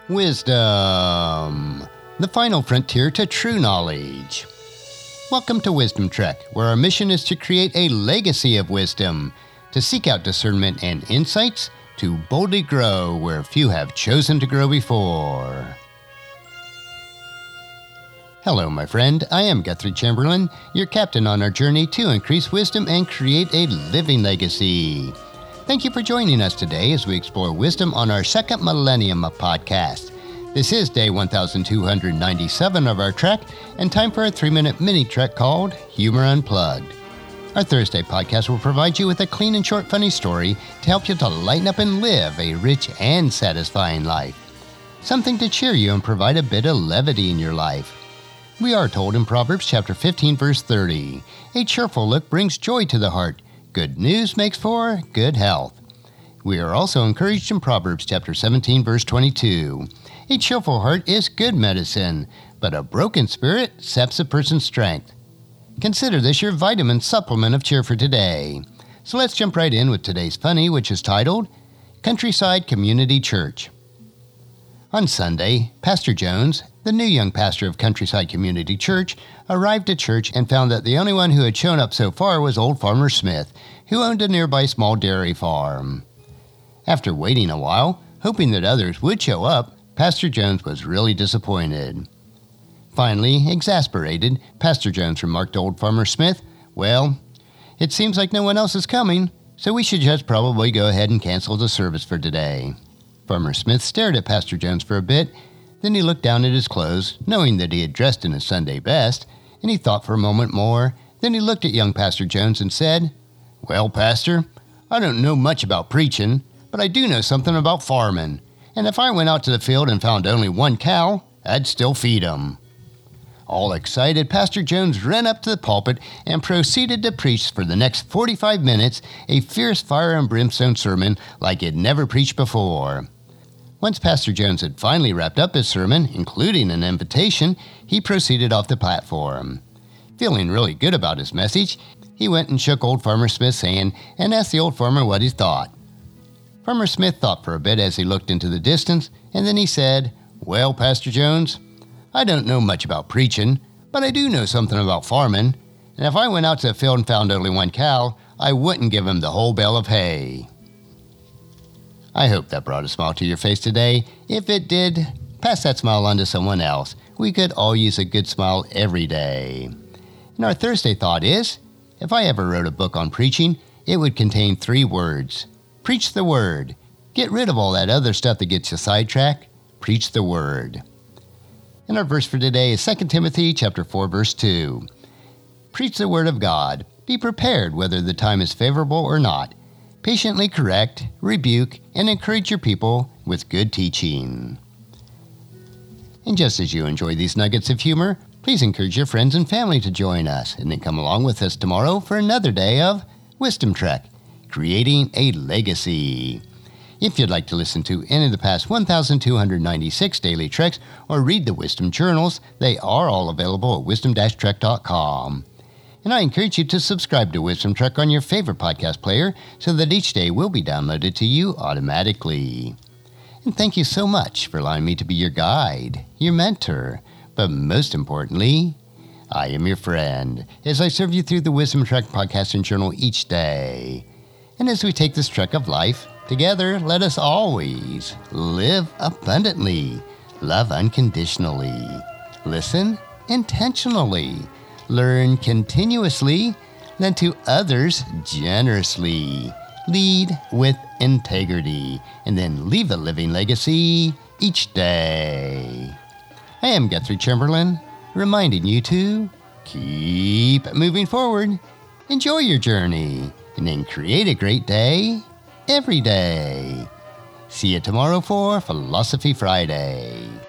Wisdom, the final frontier to true knowledge. Welcome to Wisdom Trek, where our mission is to create a legacy of wisdom, to seek out discernment and insights, to boldly grow where few have chosen to grow before. Hello, my friend. I am Guthrie Chamberlain, your captain on our journey to increase wisdom and create a living legacy. Thank you for joining us today as we explore wisdom on our second millennium of podcast. This is day 1297 of our trek, and time for a 3-minute mini trek called Humor Unplugged. Our Thursday podcast will provide you with a clean and short funny story to help you to lighten up and live a rich and satisfying life. Something to cheer you and provide a bit of levity in your life. We are told in Proverbs chapter 15, verse 30, a cheerful look brings joy to the heart. Good news makes for good health. We are also encouraged in Proverbs chapter 17, verse 22. A cheerful heart is good medicine, but a broken spirit saps a person's strength. Consider this your vitamin supplement of cheer for today. So let's jump right in with today's funny, which is titled, Countryside Community Church. On Sunday, Pastor Jones, the new young pastor of Countryside Community Church, arrived at church and found that the only one who had shown up so far was old Farmer Smith, who owned a nearby small dairy farm. After waiting a while, hoping that others would show up, Pastor Jones was really disappointed. Finally, exasperated, Pastor Jones remarked to old Farmer Smith, "Well, it seems like no one else is coming, so we should just probably go ahead and cancel the service for today." Farmer Smith stared at Pastor Jones for a bit. Then he looked down at his clothes, knowing that he had dressed in his Sunday best, and he thought for a moment more. Then he looked at young Pastor Jones and said, "Well, Pastor, I don't know much about preaching, but I do know something about farming. And if I went out to the field and found only one cow, I'd still feed 'em." All excited, Pastor Jones ran up to the pulpit and proceeded to preach for the next 45 minutes a fierce fire and brimstone sermon like he'd never preached before. Once Pastor Jones had finally wrapped up his sermon, including an invitation, he proceeded off the platform. Feeling really good about his message, he went and shook old Farmer Smith's hand and asked the old farmer what he thought. Farmer Smith thought for a bit as he looked into the distance, and then he said, "Well, Pastor Jones, I don't know much about preaching, but I do know something about farming, and if I went out to the field and found only one cow, I wouldn't give him the whole bale of hay." I hope that brought a smile to your face today. If it did, pass that smile on to someone else. We could all use a good smile every day. And our Thursday thought is, if I ever wrote a book on preaching, it would contain 3 words. Preach the word. Get rid of all that other stuff that gets you sidetracked. Preach the word. And our verse for today is 2 Timothy chapter 4, verse 2. Preach the word of God. Be prepared whether the time is favorable or not. Patiently correct, rebuke, and encourage your people with good teaching. And just as you enjoy these nuggets of humor, please encourage your friends and family to join us, and then come along with us tomorrow for another day of Wisdom Trek, creating a legacy. If you'd like to listen to any of the past 1,296 daily treks or read the Wisdom Journals, they are all available at wisdom-trek.com. And I encourage you to subscribe to Wisdom Trek on your favorite podcast player so that each day will be downloaded to you automatically. And thank you so much for allowing me to be your guide, your mentor, but most importantly, I am your friend as I serve you through the Wisdom Trek podcast and journal each day. And as we take this trek of life together, let us always live abundantly, love unconditionally, listen intentionally, learn continuously, lend to others generously, lead with integrity, and then leave a living legacy each day. I am Guthrie Chamberlain, reminding you to keep moving forward, enjoy your journey, and then create a great day every day. See you tomorrow for Philosophy Friday.